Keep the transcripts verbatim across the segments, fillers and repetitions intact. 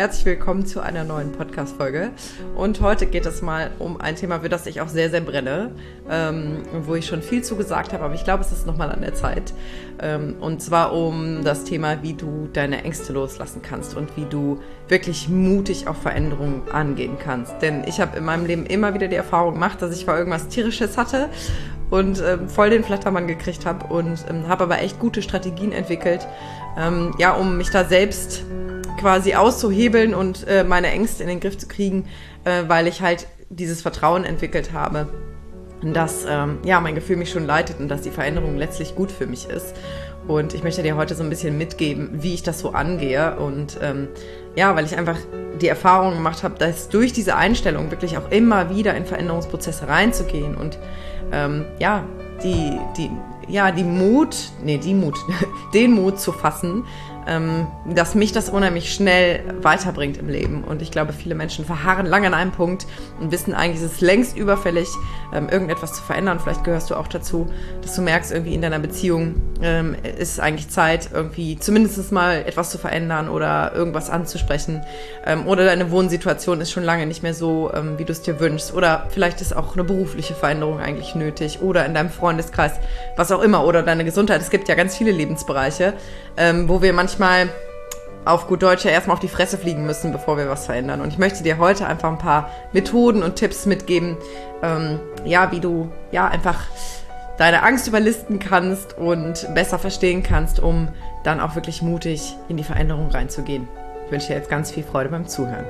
herzlich willkommen zu einer neuen Podcast-Folge. Und heute geht es mal um ein Thema, für das ich auch sehr, sehr brenne, ähm, wo ich schon viel zu gesagt habe, aber ich glaube, es ist nochmal an der Zeit. Ähm, und zwar um das Thema, wie du deine Ängste loslassen kannst und wie du wirklich mutig auf Veränderungen angehen kannst. Denn ich habe in meinem Leben immer wieder die Erfahrung gemacht, dass ich vor irgendwas Tierisches hatte und ähm, voll den Flattermann gekriegt habe und ähm, habe aber echt gute Strategien entwickelt, ähm, ja, um mich da selbst quasi auszuhebeln und äh, meine Ängste in den Griff zu kriegen, äh, weil ich halt dieses Vertrauen entwickelt habe, dass ähm, ja, mein Gefühl mich schon leitet und dass die Veränderung letztlich gut für mich ist. Und ich möchte dir heute so ein bisschen mitgeben, wie ich das so angehe. Und ähm, ja, weil ich einfach die Erfahrung gemacht habe, dass durch diese Einstellung wirklich auch immer wieder in Veränderungsprozesse reinzugehen und ähm, ja, die, die, ja, die Mut, nee, die Mut, den Mut zu fassen, ähm, dass mich das unheimlich schnell weiterbringt im Leben. Und ich glaube, viele Menschen verharren lange an einem Punkt und wissen eigentlich, es ist längst überfällig, ähm, irgendetwas zu verändern. Vielleicht gehörst du auch dazu, dass du merkst, irgendwie in deiner Beziehung ähm, ist eigentlich Zeit, irgendwie zumindest mal etwas zu verändern oder irgendwas anzusprechen. Ähm, oder deine Wohnsituation ist schon lange nicht mehr so, ähm, wie du es dir wünschst. Oder vielleicht ist auch eine berufliche Veränderung eigentlich nötig. Oder in deinem Freundeskreis, was auch immer. Oder deine Gesundheit. Es gibt ja ganz viele Lebensbereiche, ähm, wo wir manchmal mal auf gut Deutsch ja erstmal auf die Fresse fliegen müssen, bevor wir was verändern. Und ich möchte dir heute einfach ein paar Methoden und Tipps mitgeben, ähm, ja, wie du ja einfach deine Angst überlisten kannst und besser verstehen kannst, um dann auch wirklich mutig in die Veränderung reinzugehen. Ich wünsche dir jetzt ganz viel Freude beim Zuhören.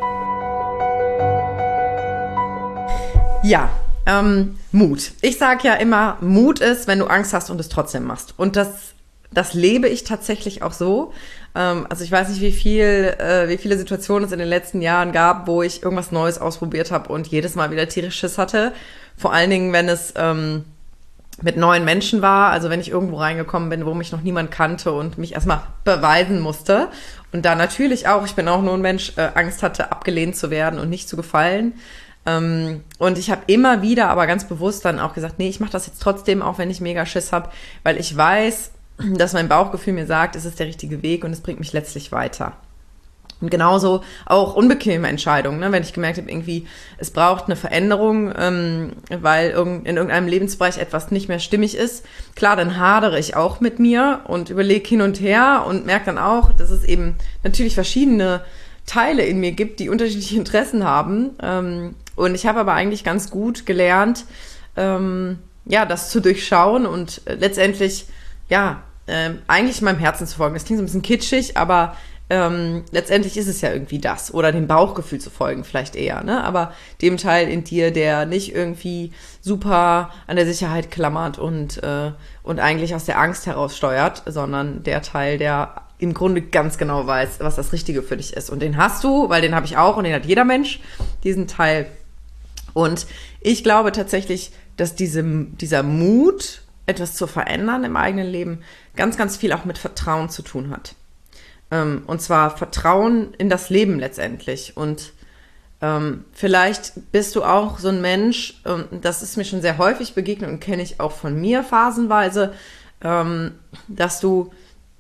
Ja, ähm, Mut. Ich sage ja immer, Mut ist, wenn du Angst hast und es trotzdem machst. Und das Das lebe ich tatsächlich auch so. Ähm, also ich weiß nicht, wie viel, äh, wie viele Situationen es in den letzten Jahren gab, wo ich irgendwas Neues ausprobiert habe und jedes Mal wieder tierisch Schiss hatte. Vor allen Dingen, wenn es ähm, mit neuen Menschen war. Also wenn ich irgendwo reingekommen bin, wo mich noch niemand kannte und mich erstmal beweisen musste. Und da natürlich auch, ich bin auch nur ein Mensch, äh, Angst hatte, abgelehnt zu werden und nicht zu gefallen. Ähm, und ich habe immer wieder aber ganz bewusst dann auch gesagt, nee, ich mache das jetzt trotzdem, auch wenn ich mega Schiss habe, weil ich weiß, dass mein Bauchgefühl mir sagt, es ist der richtige Weg und es bringt mich letztlich weiter. Und genauso auch unbequeme Entscheidungen, ne? Wenn ich gemerkt habe, irgendwie, es braucht eine Veränderung, ähm, weil in irgendeinem Lebensbereich etwas nicht mehr stimmig ist. Klar, dann hadere ich auch mit mir und überlege hin und her und merke dann auch, dass es eben natürlich verschiedene Teile in mir gibt, die unterschiedliche Interessen haben. Ähm, und ich habe aber eigentlich ganz gut gelernt, ähm, ja, das zu durchschauen und äh, letztendlich ja, ähm, eigentlich meinem Herzen zu folgen. Das klingt so ein bisschen kitschig, aber ähm, letztendlich ist es ja irgendwie das. Oder dem Bauchgefühl zu folgen, vielleicht eher, ne? Aber dem Teil in dir, der nicht irgendwie super an der Sicherheit klammert und, äh, und eigentlich aus der Angst heraus steuert, sondern der Teil, der im Grunde ganz genau weiß, was das Richtige für dich ist. Und den hast du, weil den habe ich auch und den hat jeder Mensch, diesen Teil. Und ich glaube tatsächlich, dass diese, dieser Mut, etwas zu verändern im eigenen Leben, ganz, ganz viel auch mit Vertrauen zu tun hat. Ähm, und zwar Vertrauen in das Leben letztendlich. Und ähm, vielleicht bist du auch so ein Mensch, ähm, das ist mir schon sehr häufig begegnet und kenne ich auch von mir phasenweise, ähm, dass du,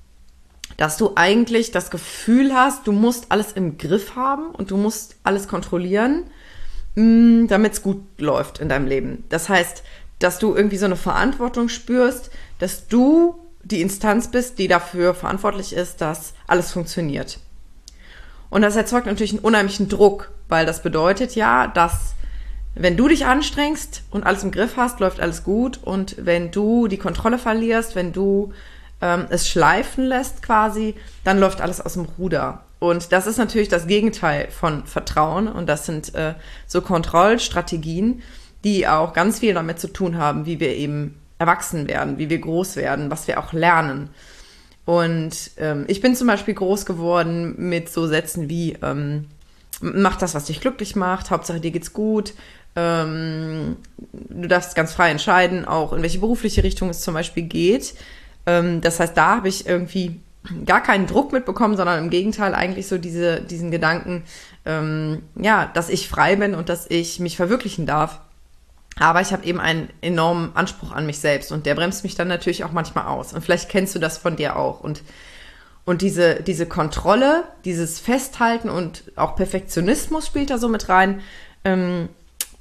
dass du eigentlich das Gefühl hast, du musst alles im Griff haben und du musst alles kontrollieren, damit es gut läuft in deinem Leben. Das heißt, dass du irgendwie so eine Verantwortung spürst, dass du die Instanz bist, die dafür verantwortlich ist, dass alles funktioniert. Und das erzeugt natürlich einen unheimlichen Druck, weil das bedeutet ja, dass wenn du dich anstrengst und alles im Griff hast, läuft alles gut. Und wenn du die Kontrolle verlierst, wenn du ähm, es schleifen lässt quasi, dann läuft alles aus dem Ruder. Und das ist natürlich das Gegenteil von Vertrauen. Und das sind äh, so Kontrollstrategien, die auch ganz viel damit zu tun haben, wie wir eben erwachsen werden, wie wir groß werden, was wir auch lernen. Und ähm, ich bin zum Beispiel groß geworden mit so Sätzen wie, ähm, mach das, was dich glücklich macht, Hauptsache dir geht's gut, ähm, du darfst ganz frei entscheiden, auch in welche berufliche Richtung es zum Beispiel geht. Ähm, das heißt, da habe ich irgendwie gar keinen Druck mitbekommen, sondern im Gegenteil eigentlich so diese, diesen Gedanken, ähm, ja, dass ich frei bin und dass ich mich verwirklichen darf. Aber ich habe eben einen enormen Anspruch an mich selbst und der bremst mich dann natürlich auch manchmal aus. Und vielleicht kennst du das von dir auch. Und, Und diese, diese Kontrolle, dieses Festhalten und auch Perfektionismus spielt da so mit rein. Ähm,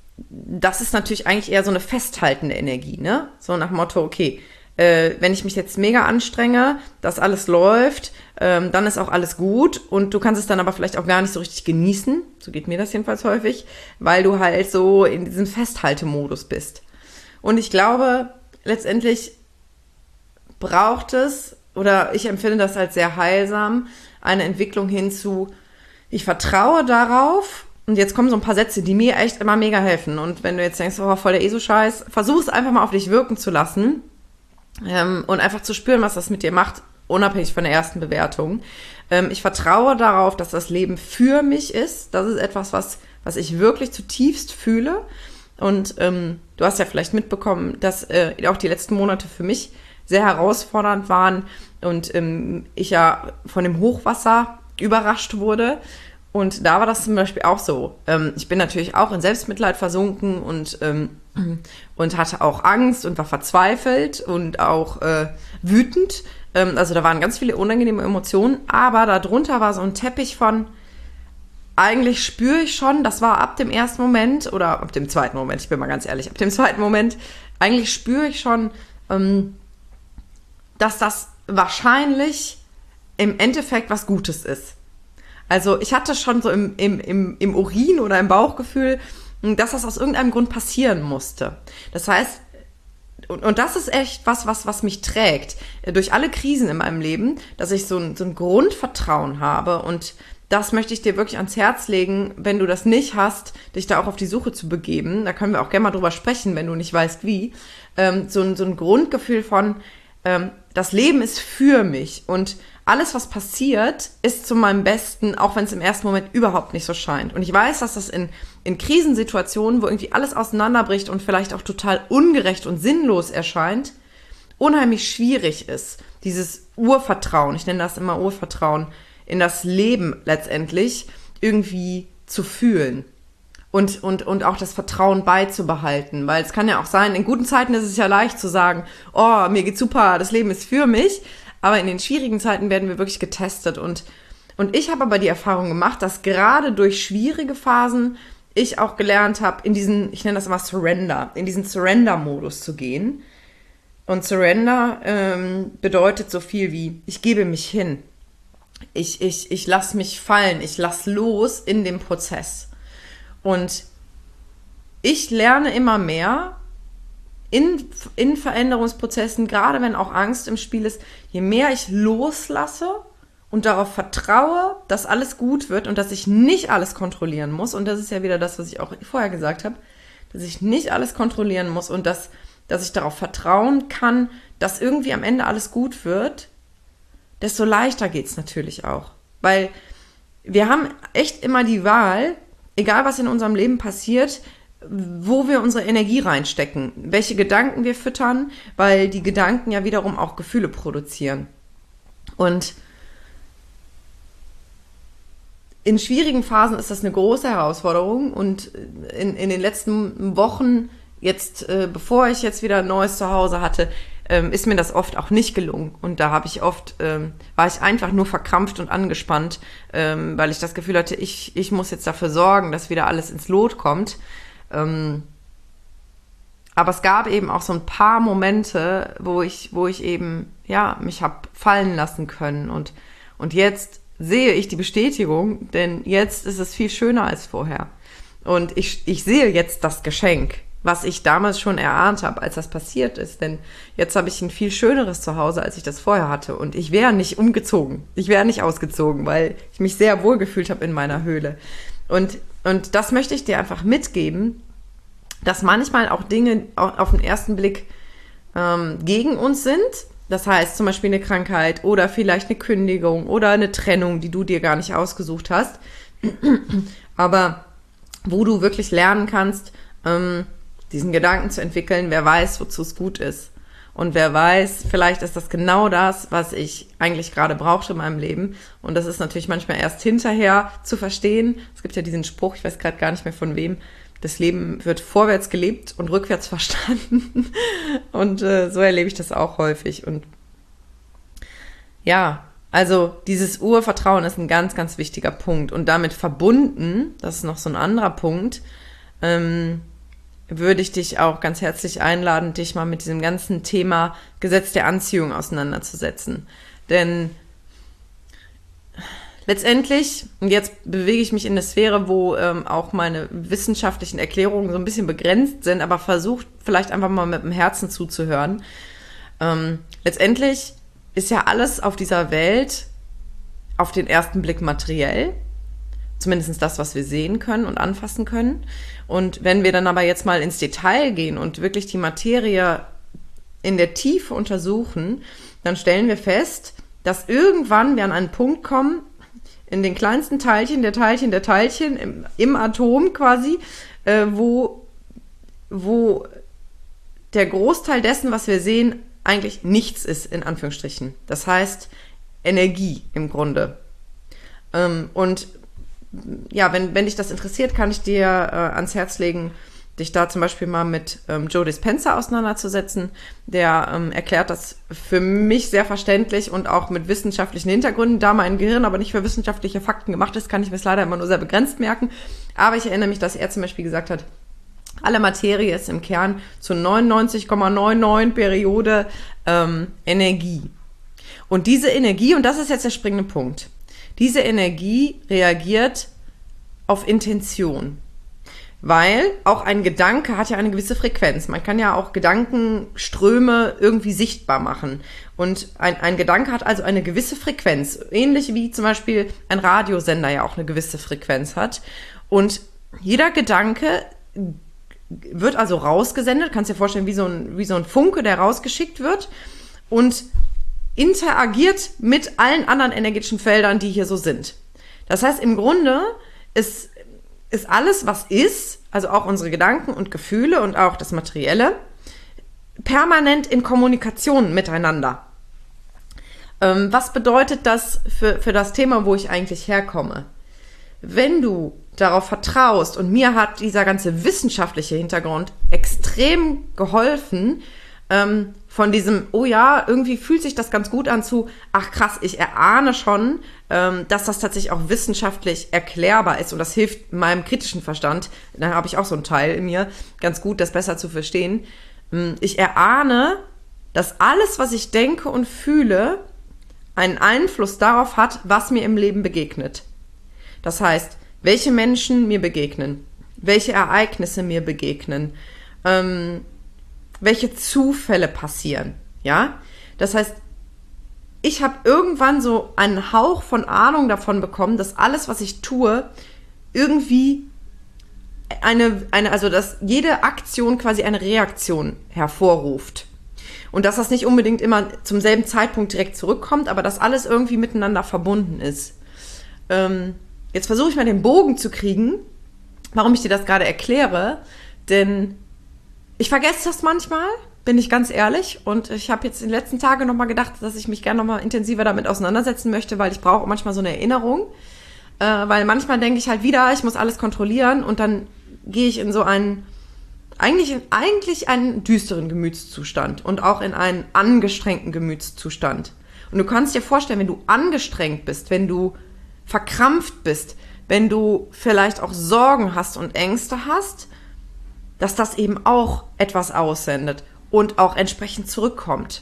das ist natürlich eigentlich eher so eine festhaltende Energie, ne? So nach dem Motto, okay, äh, wenn ich mich jetzt mega anstrenge, dass alles läuft, ähm, dann ist auch alles gut und du kannst es dann aber vielleicht auch gar nicht so richtig genießen. So geht mir das jedenfalls häufig, weil du halt so in diesem Festhaltemodus bist. Und ich glaube, letztendlich braucht es, oder ich empfinde das als sehr heilsam, eine Entwicklung hin zu, ich vertraue darauf, und jetzt kommen so ein paar Sätze, die mir echt immer mega helfen. Und wenn du jetzt denkst, oh, voll der ESO-Scheiß, versuch es einfach mal auf dich wirken zu lassen ähm, und einfach zu spüren, was das mit dir macht, unabhängig von der ersten Bewertung. Ähm, ich vertraue darauf, dass das Leben für mich ist. Das ist etwas, was, was ich wirklich zutiefst fühle. Und ähm, du hast ja vielleicht mitbekommen, dass äh, auch die letzten Monate für mich sehr herausfordernd waren und ähm, ich ja von dem Hochwasser überrascht wurde. Und da war das zum Beispiel auch so. Ähm, ich bin natürlich auch in Selbstmitleid versunken und, ähm, und hatte auch Angst und war verzweifelt und auch äh, wütend. Ähm, also da waren ganz viele unangenehme Emotionen, aber darunter war so ein Teppich von, eigentlich spüre ich schon, das war ab dem ersten Moment oder ab dem zweiten Moment, ich bin mal ganz ehrlich, ab dem zweiten Moment, eigentlich spüre ich schon, ähm, dass das wahrscheinlich im Endeffekt was Gutes ist. Also ich hatte schon so im, im, im, im Urin oder im Bauchgefühl, dass das aus irgendeinem Grund passieren musste. Das heißt, und, und das ist echt was, was, was mich trägt durch alle Krisen in meinem Leben, dass ich so ein, so ein Grundvertrauen habe und das möchte ich dir wirklich ans Herz legen, wenn du das nicht hast, dich da auch auf die Suche zu begeben. Da können wir auch gerne mal drüber sprechen, wenn du nicht weißt, wie. Ähm, so, ein, so ein Grundgefühl von, ähm, das Leben ist für mich und alles, was passiert, ist zu meinem Besten, auch wenn es im ersten Moment überhaupt nicht so scheint. Und ich weiß, dass das in, in Krisensituationen, wo irgendwie alles auseinanderbricht und vielleicht auch total ungerecht und sinnlos erscheint, unheimlich schwierig ist. Dieses Urvertrauen, ich nenne das immer Urvertrauen, in das Leben letztendlich irgendwie zu fühlen. Und, und, und auch das Vertrauen beizubehalten. Weil es kann ja auch sein, in guten Zeiten ist es ja leicht zu sagen, oh, mir geht's super, das Leben ist für mich. Aber in den schwierigen Zeiten werden wir wirklich getestet. Und, und ich habe aber die Erfahrung gemacht, dass gerade durch schwierige Phasen ich auch gelernt habe, in diesen, ich nenne das immer Surrender, in diesen Surrender-Modus zu gehen. Und Surrender ähm, bedeutet so viel wie, ich gebe mich hin. Ich, ich, ich lasse mich fallen, ich lasse los in dem Prozess. Und ich lerne immer mehr in, in Veränderungsprozessen, gerade wenn auch Angst im Spiel ist, je mehr ich loslasse und darauf vertraue, dass alles gut wird und dass ich nicht alles kontrollieren muss, und das ist ja wieder das, was ich auch vorher gesagt habe, dass ich nicht alles kontrollieren muss und dass, dass ich darauf vertrauen kann, dass irgendwie am Ende alles gut wird, desto leichter geht's natürlich auch. Weil wir haben echt immer die Wahl, egal was in unserem Leben passiert, wo wir unsere Energie reinstecken, welche Gedanken wir füttern, weil die Gedanken ja wiederum auch Gefühle produzieren. Und in schwierigen Phasen ist das eine große Herausforderung und in, in den letzten Wochen, jetzt äh, bevor ich jetzt wieder ein neues Zuhause hatte, ähm, ist mir das oft auch nicht gelungen. Und da habe ich oft, ähm, war ich einfach nur verkrampft und angespannt, ähm, weil ich das Gefühl hatte, ich, ich muss jetzt dafür sorgen, dass wieder alles ins Lot kommt. Ähm, aber es gab eben auch so ein paar Momente, wo ich, wo ich eben, ja, mich hab fallen lassen können. Und, und jetzt sehe ich die Bestätigung, denn jetzt ist es viel schöner als vorher. Und ich, ich sehe jetzt das Geschenk, was ich damals schon erahnt habe, als das passiert ist. Denn jetzt habe ich ein viel schöneres Zuhause, als ich das vorher hatte. Und ich wäre nicht umgezogen. Ich wäre nicht ausgezogen, weil ich mich sehr wohl gefühlt habe in meiner Höhle. Und, und das möchte ich dir einfach mitgeben, dass manchmal auch Dinge auf den ersten Blick ähm, gegen uns sind. Das heißt zum Beispiel eine Krankheit oder vielleicht eine Kündigung oder eine Trennung, die du dir gar nicht ausgesucht hast. Aber wo du wirklich lernen kannst, ähm, diesen Gedanken zu entwickeln, wer weiß, wozu es gut ist. Und wer weiß, vielleicht ist das genau das, was ich eigentlich gerade brauchte in meinem Leben. Und das ist natürlich manchmal erst hinterher zu verstehen. Es gibt ja diesen Spruch, ich weiß gerade gar nicht mehr von wem, das Leben wird vorwärts gelebt und rückwärts verstanden. Und äh, so erlebe ich das auch häufig. Und ja, Also dieses Urvertrauen ist ein ganz, ganz wichtiger Punkt. Und damit verbunden, das ist noch so ein anderer Punkt, ähm, würde ich dich auch ganz herzlich einladen, dich mal mit diesem ganzen Thema Gesetz der Anziehung auseinanderzusetzen. Denn letztendlich, und jetzt bewege ich mich in eine Sphäre, wo ähm, auch meine wissenschaftlichen Erklärungen so ein bisschen begrenzt sind, aber versucht vielleicht einfach mal mit dem Herzen zuzuhören. Ähm, letztendlich ist ja alles auf dieser Welt auf den ersten Blick materiell. Zumindest das, was wir sehen können und anfassen können. Und wenn wir dann aber jetzt mal ins Detail gehen und wirklich die Materie in der Tiefe untersuchen, dann stellen wir fest, dass irgendwann wir an einen Punkt kommen, in den kleinsten Teilchen, der Teilchen, der Teilchen, im, im Atom quasi, äh, wo, wo der Großteil dessen, was wir sehen, eigentlich nichts ist, in Anführungsstrichen. Das heißt, Energie im Grunde. Ähm, und ja, wenn, wenn dich das interessiert, kann ich dir äh, ans Herz legen, dich da zum Beispiel mal mit ähm, Joe Dispenza auseinanderzusetzen. Der ähm, erklärt das für mich sehr verständlich und auch mit wissenschaftlichen Hintergründen. Da mein Gehirn aber nicht für wissenschaftliche Fakten gemacht ist, kann ich mir es leider immer nur sehr begrenzt merken. Aber ich erinnere mich, dass er zum Beispiel gesagt hat, alle Materie ist im Kern zu neunundneunzig Komma neunundneunzig Periode ähm, Energie. Und diese Energie, und das ist jetzt der springende Punkt, diese Energie reagiert auf Intention. Weil auch ein Gedanke hat ja eine gewisse Frequenz. Man kann ja auch Gedankenströme irgendwie sichtbar machen. Und ein, ein Gedanke hat also eine gewisse Frequenz. Ähnlich wie zum Beispiel ein Radiosender ja auch eine gewisse Frequenz hat. Und jeder Gedanke wird also rausgesendet. Kannst dir vorstellen, wie so ein, wie so ein Funke, der rausgeschickt wird und interagiert mit allen anderen energetischen Feldern, die hier so sind. Das heißt, im Grunde ist, ist alles, was ist, also auch unsere Gedanken und Gefühle und auch das Materielle, permanent in Kommunikation miteinander. Ähm, was bedeutet das für, für das Thema, wo ich eigentlich herkomme? Wenn du darauf vertraust, und mir hat dieser ganze wissenschaftliche Hintergrund extrem geholfen, ähm, von diesem, oh ja, irgendwie fühlt sich das ganz gut an, zu, ach krass, ich erahne schon, ähm, dass das tatsächlich auch wissenschaftlich erklärbar ist, und das hilft meinem kritischen Verstand, da habe ich auch so einen Teil in mir, ganz gut, das besser zu verstehen. Ich erahne, dass alles, was ich denke und fühle, einen Einfluss darauf hat, was mir im Leben begegnet. Das heißt, welche Menschen mir begegnen, welche Ereignisse mir begegnen, ähm, welche Zufälle passieren, ja? Das heißt, ich habe irgendwann so einen Hauch von Ahnung davon bekommen, dass alles, was ich tue, irgendwie eine, eine, also dass jede Aktion quasi eine Reaktion hervorruft. Und dass das nicht unbedingt immer zum selben Zeitpunkt direkt zurückkommt, aber dass alles irgendwie miteinander verbunden ist. Ähm, jetzt versuche ich mal den Bogen zu kriegen, warum ich dir das gerade erkläre, denn ich vergesse das manchmal, bin ich ganz ehrlich, und ich habe jetzt in den letzten Tagen nochmal gedacht, dass ich mich gerne nochmal intensiver damit auseinandersetzen möchte, weil ich brauche manchmal so eine Erinnerung, äh, weil manchmal denke ich halt wieder, ich muss alles kontrollieren, und dann gehe ich in so einen, eigentlich, in, eigentlich einen düsteren Gemütszustand und auch in einen angestrengten Gemütszustand. Und du kannst dir vorstellen, wenn du angestrengt bist, wenn du verkrampft bist, wenn du vielleicht auch Sorgen hast und Ängste hast, dass das eben auch etwas aussendet und auch entsprechend zurückkommt.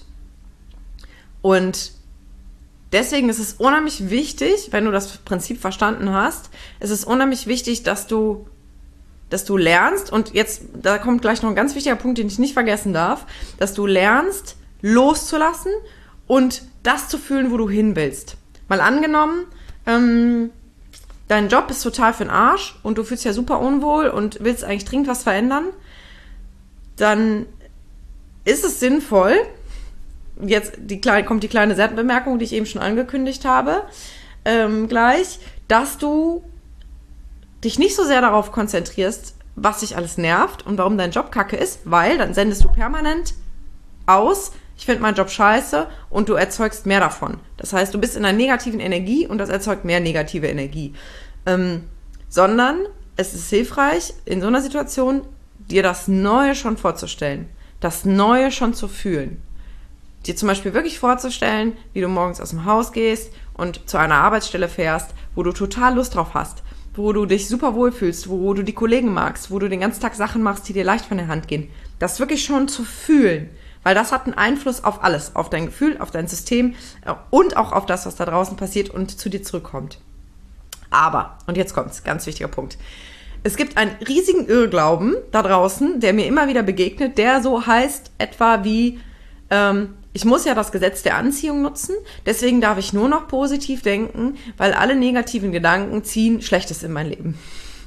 Und deswegen ist es unheimlich wichtig, wenn du das Prinzip verstanden hast, es ist unheimlich wichtig, dass du, dass du lernst, und jetzt, da kommt gleich noch ein ganz wichtiger Punkt, den ich nicht vergessen darf, dass du lernst, loszulassen und das zu fühlen, wo du hin willst. Mal angenommen, ähm, dein Job ist total für den Arsch und du fühlst dich ja super unwohl und willst eigentlich dringend was verändern, dann ist es sinnvoll, jetzt die kleine, kommt die kleine Seitenbemerkung, die ich eben schon angekündigt habe, ähm, gleich, dass du dich nicht so sehr darauf konzentrierst, was dich alles nervt und warum dein Job kacke ist, weil dann sendest du permanent aus, ich finde meinen Job scheiße, und du erzeugst mehr davon. Das heißt, du bist in einer negativen Energie und das erzeugt mehr negative Energie. Ähm, sondern es ist hilfreich, in so einer Situation dir das Neue schon vorzustellen, das Neue schon zu fühlen. dir zum Beispiel wirklich vorzustellen, wie du morgens aus dem Haus gehst und zu einer Arbeitsstelle fährst, wo du total Lust drauf hast, wo du dich super wohlfühlst, wo du die Kollegen magst, wo du den ganzen Tag Sachen machst, die dir leicht von der Hand gehen. Das wirklich schon zu fühlen, weil das hat einen Einfluss auf alles, auf dein Gefühl, auf dein System und auch auf das, was da draußen passiert und zu dir zurückkommt. Aber, und jetzt kommt's, ganz wichtiger Punkt, es gibt einen riesigen Irrglauben da draußen, der mir immer wieder begegnet, der so heißt etwa wie, ähm, ich muss ja das Gesetz der Anziehung nutzen, deswegen darf ich nur noch positiv denken, weil alle negativen Gedanken ziehen Schlechtes in mein Leben.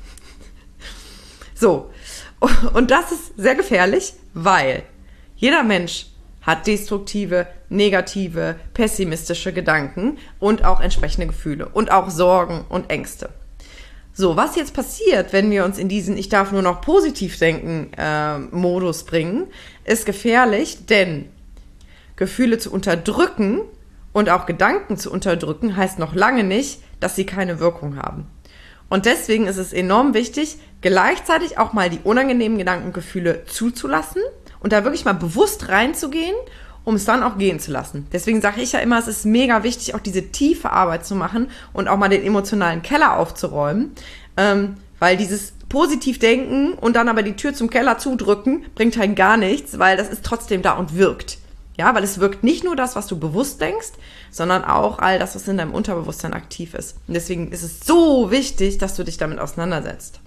So, und das ist sehr gefährlich, weil jeder Mensch hat destruktive, negative, pessimistische Gedanken und auch entsprechende Gefühle und auch Sorgen und Ängste. So, was jetzt passiert, wenn wir uns in diesen Ich darf nur noch positiv denken äh, Modus bringen, ist gefährlich, denn Gefühle zu unterdrücken und auch Gedanken zu unterdrücken, heißt noch lange nicht, dass sie keine Wirkung haben. Und deswegen ist es enorm wichtig, gleichzeitig auch mal die unangenehmen Gedankengefühle zuzulassen und da wirklich mal bewusst reinzugehen, um es dann auch gehen zu lassen. Deswegen sage ich ja immer, es ist mega wichtig, auch diese tiefe Arbeit zu machen und auch mal den emotionalen Keller aufzuräumen, ähm, weil dieses positiv denken und dann aber die Tür zum Keller zudrücken, bringt halt gar nichts, weil das ist trotzdem da und wirkt. Ja, weil es wirkt nicht nur das, was du bewusst denkst, sondern auch all das, was in deinem Unterbewusstsein aktiv ist. Und deswegen ist es so wichtig, dass du dich damit auseinandersetzt.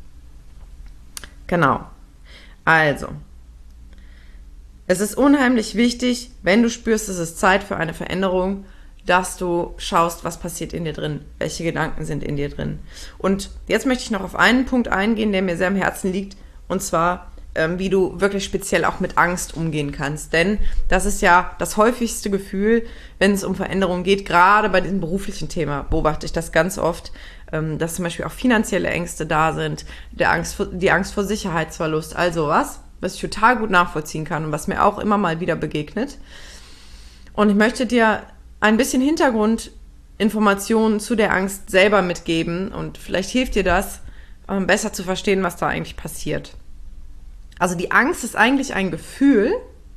Genau. Also, es ist unheimlich wichtig, wenn du spürst, es ist Zeit für eine Veränderung, dass du schaust, was passiert in dir drin, welche Gedanken sind in dir drin. Und jetzt möchte ich noch auf einen Punkt eingehen, der mir sehr am Herzen liegt, und zwar, ähm, wie du wirklich speziell auch mit Angst umgehen kannst. Denn das ist ja das häufigste Gefühl, wenn es um Veränderung geht, gerade bei diesem beruflichen Thema beobachte ich das ganz oft, ähm, dass zum Beispiel auch finanzielle Ängste da sind, der Angst vor, die Angst vor Sicherheitsverlust, also was? was ich total gut nachvollziehen kann und was mir auch immer mal wieder begegnet. Und ich möchte dir ein bisschen Hintergrundinformationen zu der Angst selber mitgeben und vielleicht hilft dir das, besser zu verstehen, was da eigentlich passiert. Also die Angst ist eigentlich ein Gefühl,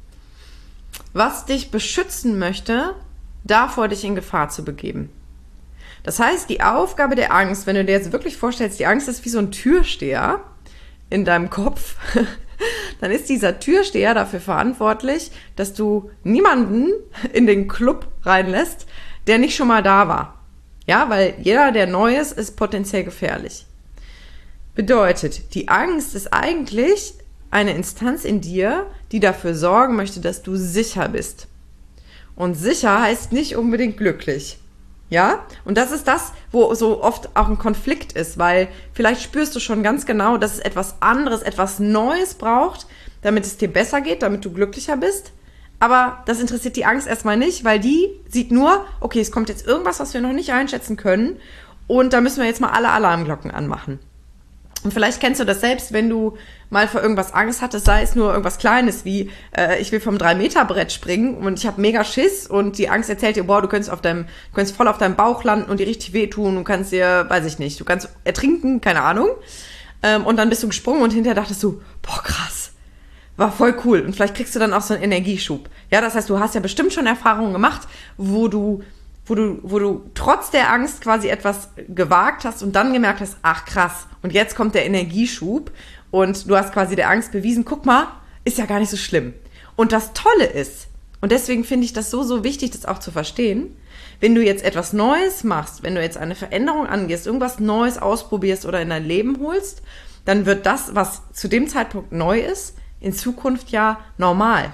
was dich beschützen möchte, davor dich in Gefahr zu begeben. Das heißt, die Aufgabe der Angst, wenn du dir jetzt wirklich vorstellst, die Angst ist wie so ein Türsteher in deinem Kopf, dann ist dieser Türsteher dafür verantwortlich, dass du niemanden in den Club reinlässt, der nicht schon mal da war. Ja, weil jeder, der neu ist, ist potenziell gefährlich. Bedeutet, die Angst ist eigentlich eine Instanz in dir, die dafür sorgen möchte, dass du sicher bist. Und sicher heißt nicht unbedingt glücklich. Ja, und das ist das, wo so oft auch ein Konflikt ist, weil vielleicht spürst du schon ganz genau, dass es etwas anderes, etwas Neues braucht, damit es dir besser geht, damit du glücklicher bist. Aber das interessiert die Angst erstmal nicht, weil die sieht nur, okay, es kommt jetzt irgendwas, was wir noch nicht einschätzen können und da müssen wir jetzt mal alle Alarmglocken anmachen. Und vielleicht kennst du das selbst, wenn du mal vor irgendwas Angst hattest, sei es nur irgendwas Kleines wie, äh, ich will vom drei Meter Brett springen und ich habe mega Schiss und die Angst erzählt dir, boah, du könntest auf deinem, du könntest voll auf deinem Bauch landen und dir richtig wehtun, du kannst dir, weiß ich nicht, du kannst ertrinken, keine Ahnung. Ähm, und dann bist du gesprungen und hinterher dachtest du, boah, krass, war voll cool. Und vielleicht kriegst du dann auch so einen Energieschub. Ja, das heißt, du hast ja bestimmt schon Erfahrungen gemacht, wo du wo du, wo du trotz der Angst quasi etwas gewagt hast und dann gemerkt hast, ach krass, und jetzt kommt der Energieschub und du hast quasi der Angst bewiesen, guck mal, ist ja gar nicht so schlimm. Und das Tolle ist, und deswegen finde ich das so, so wichtig, das auch zu verstehen, wenn du jetzt etwas Neues machst, wenn du jetzt eine Veränderung angehst, irgendwas Neues ausprobierst oder in dein Leben holst, dann wird das, was zu dem Zeitpunkt neu ist, in Zukunft ja normal.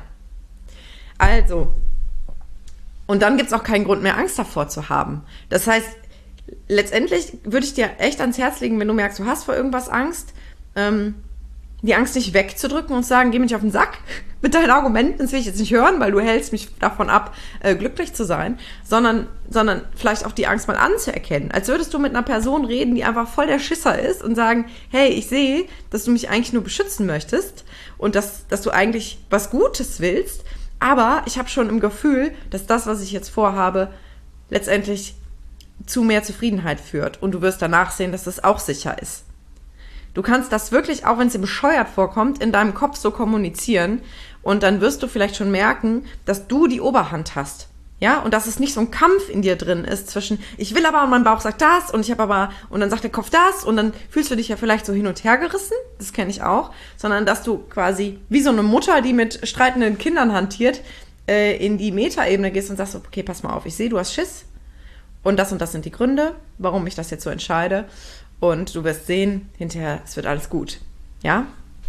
Also, und dann gibt's auch keinen Grund mehr, Angst davor zu haben. Das heißt, letztendlich würde ich dir echt ans Herz legen, wenn du merkst, du hast vor irgendwas Angst, ähm, die Angst nicht wegzudrücken und zu sagen, geh mich auf den Sack mit deinen Argumenten, das will ich jetzt nicht hören, weil du hältst mich davon ab, äh, glücklich zu sein, sondern, sondern vielleicht auch die Angst mal anzuerkennen. Als würdest du mit einer Person reden, die einfach voll der Schisser ist und sagen, hey, ich sehe, dass du mich eigentlich nur beschützen möchtest und dass, dass du eigentlich was Gutes willst, aber ich habe schon im Gefühl, dass das, was ich jetzt vorhabe, letztendlich zu mehr Zufriedenheit führt. Und du wirst danach sehen, dass das auch sicher ist. Du kannst das wirklich, auch wenn es dir bescheuert vorkommt, in deinem Kopf so kommunizieren und dann wirst du vielleicht schon merken, dass du die Oberhand hast. Ja, und dass es nicht so ein Kampf in dir drin ist zwischen, ich will aber und mein Bauch sagt das und ich habe aber, und dann sagt der Kopf das und dann fühlst du dich ja vielleicht so hin und her gerissen, das kenne ich auch, sondern dass du quasi wie so eine Mutter, die mit streitenden Kindern hantiert, äh, in die Metaebene gehst und sagst, okay, pass mal auf, ich sehe, du hast Schiss und das und das sind die Gründe, warum ich das jetzt so entscheide und du wirst sehen, hinterher, es wird alles gut, ja?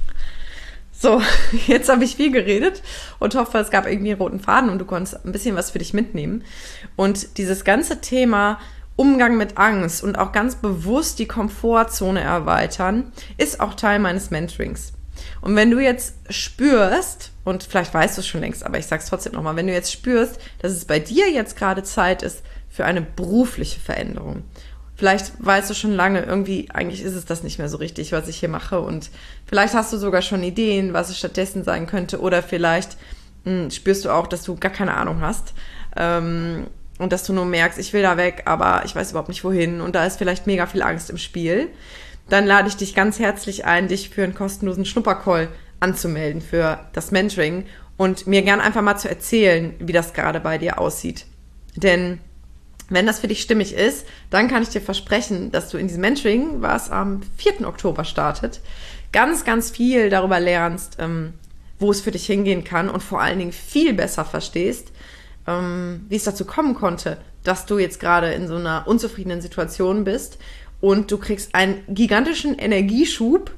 So, jetzt habe ich viel geredet und hoffe, es gab irgendwie einen roten Faden und du konntest ein bisschen was für dich mitnehmen. Und dieses ganze Thema Umgang mit Angst und auch ganz bewusst die Komfortzone erweitern, ist auch Teil meines Mentorings. Und wenn du jetzt spürst, und vielleicht weißt du es schon längst, aber ich sage es trotzdem nochmal, wenn du jetzt spürst, dass es bei dir jetzt gerade Zeit ist für eine berufliche Veränderung, vielleicht weißt du schon lange, irgendwie, eigentlich ist es das nicht mehr so richtig, was ich hier mache. Und vielleicht hast du sogar schon Ideen, was es stattdessen sein könnte. Oder vielleicht mh, spürst du auch, dass du gar keine Ahnung hast. Ähm, und dass du nur merkst, ich will da weg, aber ich weiß überhaupt nicht wohin. Und da ist vielleicht mega viel Angst im Spiel. Dann lade ich dich ganz herzlich ein, dich für einen kostenlosen Schnuppercall anzumelden für das Mentoring. Und mir gern einfach mal zu erzählen, wie das gerade bei dir aussieht. Denn wenn das für dich stimmig ist, dann kann ich dir versprechen, dass du in diesem Mentoring, was am vierten Oktober startet, ganz, ganz viel darüber lernst, ähm, wo es für dich hingehen kann und vor allen Dingen viel besser verstehst, ähm, wie es dazu kommen konnte, dass du jetzt gerade in so einer unzufriedenen Situation bist und du kriegst einen gigantischen Energieschub,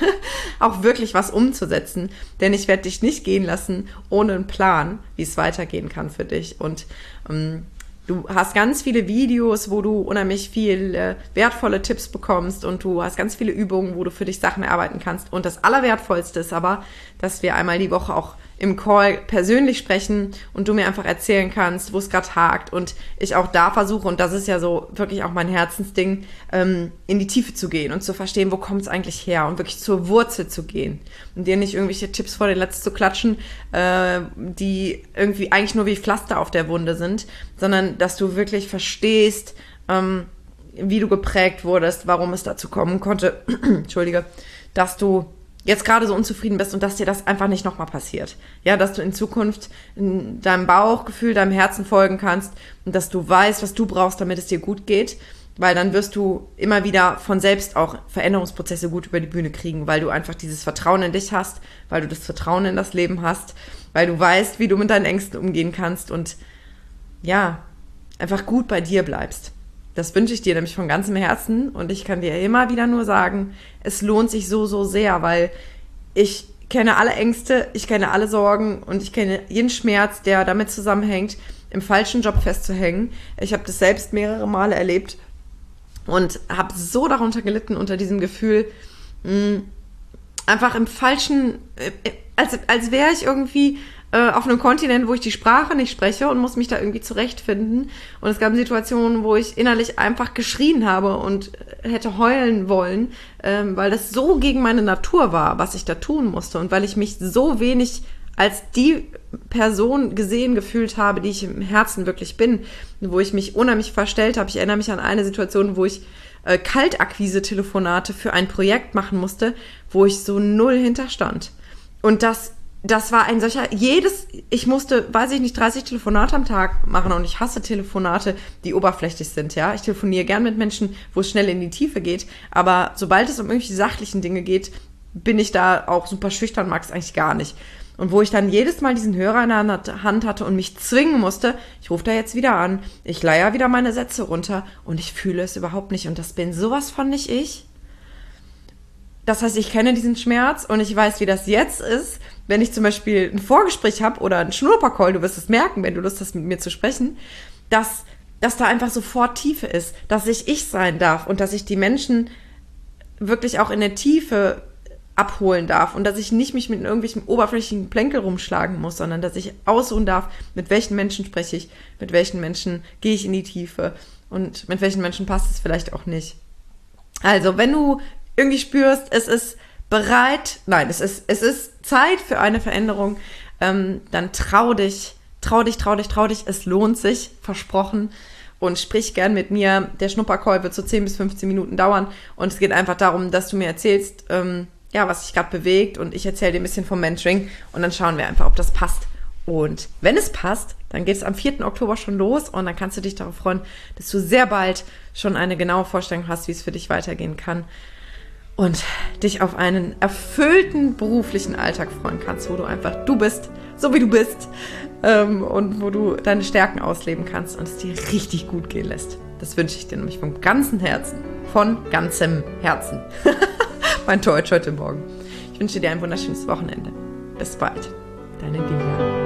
auch wirklich was umzusetzen, denn ich werde dich nicht gehen lassen ohne einen Plan, wie es weitergehen kann für dich und ähm, du hast ganz viele Videos, wo du unheimlich viel äh, wertvolle Tipps bekommst und du hast ganz viele Übungen, wo du für dich Sachen erarbeiten kannst. Und das Allerwertvollste ist aber, dass wir einmal die Woche auch im Call persönlich sprechen und du mir einfach erzählen kannst, wo es gerade hakt. Und ich auch da versuche, und das ist ja so wirklich auch mein Herzensding, ähm, in die Tiefe zu gehen und zu verstehen, wo kommt es eigentlich her und wirklich zur Wurzel zu gehen. Und dir nicht irgendwelche Tipps vor den Latz zu klatschen, äh, die irgendwie eigentlich nur wie Pflaster auf der Wunde sind, sondern dass du wirklich verstehst, ähm, wie du geprägt wurdest, warum es dazu kommen konnte, Entschuldige, dass du jetzt gerade so unzufrieden bist und dass dir das einfach nicht nochmal passiert. Ja, dass du in Zukunft in deinem Bauchgefühl, deinem Herzen folgen kannst und dass du weißt, was du brauchst, damit es dir gut geht, weil dann wirst du immer wieder von selbst auch Veränderungsprozesse gut über die Bühne kriegen, weil du einfach dieses Vertrauen in dich hast, weil du das Vertrauen in das Leben hast, weil du weißt, wie du mit deinen Ängsten umgehen kannst und ja, einfach gut bei dir bleibst. Das wünsche ich dir nämlich von ganzem Herzen und ich kann dir immer wieder nur sagen, es lohnt sich so, so sehr, weil ich kenne alle Ängste, ich kenne alle Sorgen und ich kenne jeden Schmerz, der damit zusammenhängt, im falschen Job festzuhängen. Ich habe das selbst mehrere Male erlebt und habe so darunter gelitten unter diesem Gefühl, mh, einfach im falschen, äh, als, als wäre ich irgendwie auf einem Kontinent, wo ich die Sprache nicht spreche und muss mich da irgendwie zurechtfinden. Und es gab Situationen, wo ich innerlich einfach geschrien habe und hätte heulen wollen, ähm, weil das so gegen meine Natur war, was ich da tun musste. Und weil ich mich so wenig als die Person gesehen gefühlt habe, die ich im Herzen wirklich bin, wo ich mich unheimlich verstellt habe. Ich erinnere mich an eine Situation, wo ich äh, Kaltakquise-Telefonate für ein Projekt machen musste, wo ich so null hinterstand. Und das Das war ein solcher, jedes, ich musste, weiß ich nicht, dreißig Telefonate am Tag machen und ich hasse Telefonate, die oberflächlich sind, ja. Ich telefoniere gern mit Menschen, wo es schnell in die Tiefe geht, aber sobald es um irgendwelche sachlichen Dinge geht, bin ich da auch super schüchtern, mag es eigentlich gar nicht. Und wo ich dann jedes Mal diesen Hörer in der Hand hatte und mich zwingen musste, ich rufe da jetzt wieder an, ich leier wieder meine Sätze runter und ich fühle es überhaupt nicht und das bin sowas von nicht ich. Das heißt, ich kenne diesen Schmerz und ich weiß, wie das jetzt ist, wenn ich zum Beispiel ein Vorgespräch habe oder einen Schnuppercall, du wirst es merken, wenn du Lust hast, mit mir zu sprechen, dass, dass da einfach sofort Tiefe ist, dass ich ich sein darf und dass ich die Menschen wirklich auch in der Tiefe abholen darf und dass ich nicht mich mit irgendwelchen oberflächlichen Plänkel rumschlagen muss, sondern dass ich ausruhen darf, mit welchen Menschen spreche ich, mit welchen Menschen gehe ich in die Tiefe und mit welchen Menschen passt es vielleicht auch nicht. Also, wenn du irgendwie spürst, es ist bereit, nein, es ist, es ist Zeit für eine Veränderung, ähm, dann trau dich, trau dich, trau dich, trau dich, es lohnt sich, versprochen, und sprich gern mit mir. Der Schnuppercall wird so zehn bis fünfzehn Minuten dauern und es geht einfach darum, dass du mir erzählst, ähm, ja, was sich gerade bewegt und ich erzähle dir ein bisschen vom Mentoring und dann schauen wir einfach, ob das passt. Und wenn es passt, dann geht es am vierten Oktober schon los und dann kannst du dich darauf freuen, dass du sehr bald schon eine genaue Vorstellung hast, wie es für dich weitergehen kann und dich auf einen erfüllten beruflichen Alltag freuen kannst, wo du einfach du bist, so wie du bist ähm, und wo du deine Stärken ausleben kannst und es dir richtig gut gehen lässt. Das wünsche ich dir nämlich vom ganzen Herzen, von ganzem Herzen. Mein Deutsch heute Morgen. Ich wünsche dir ein wunderschönes Wochenende. Bis bald. Deine Lilian.